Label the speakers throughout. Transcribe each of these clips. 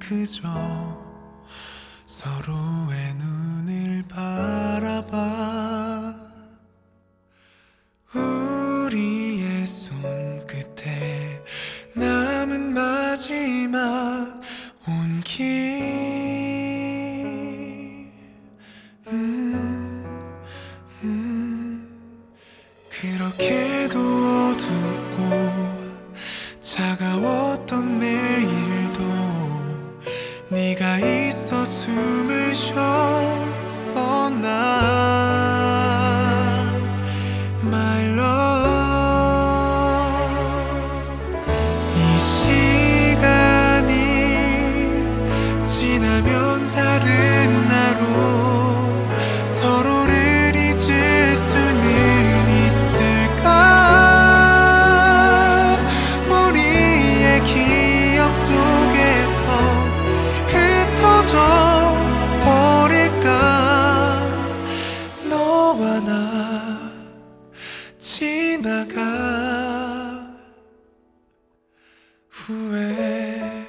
Speaker 1: 그저 서로의 눈을 바라봐. 우리의 손끝에 남은 마지막 온기. 그렇게도 어둡고 차가웠던 매일도 네가 있어 숨을 쉬었었나. My love. 이 시간이 지나면 다른 나로 서로를 잊을 수는 있을까. 우리의 기억 속에서 흩어져 버릴까. 너와 나 지나가 후에.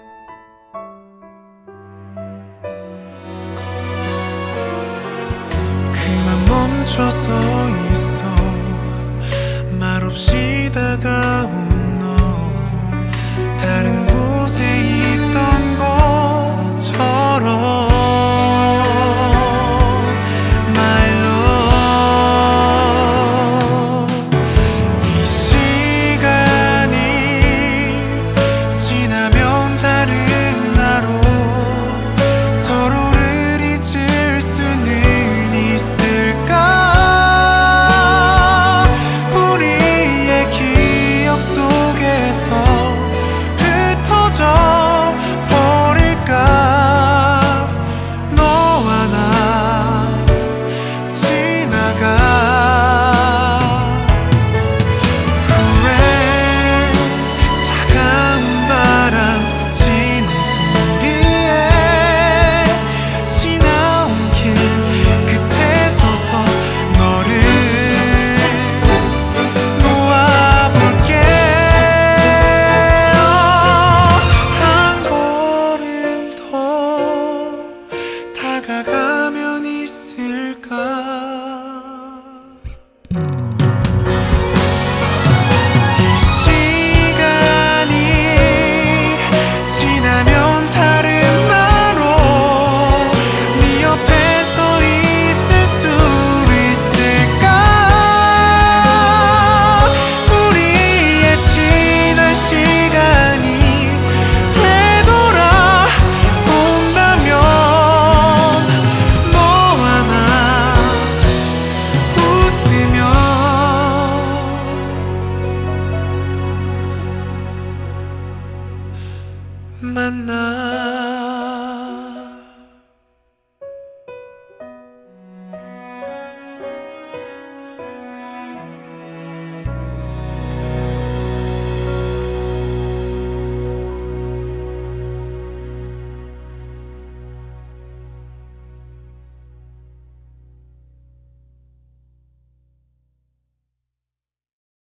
Speaker 1: 그만 멈춰서 있어. 말없이 다가온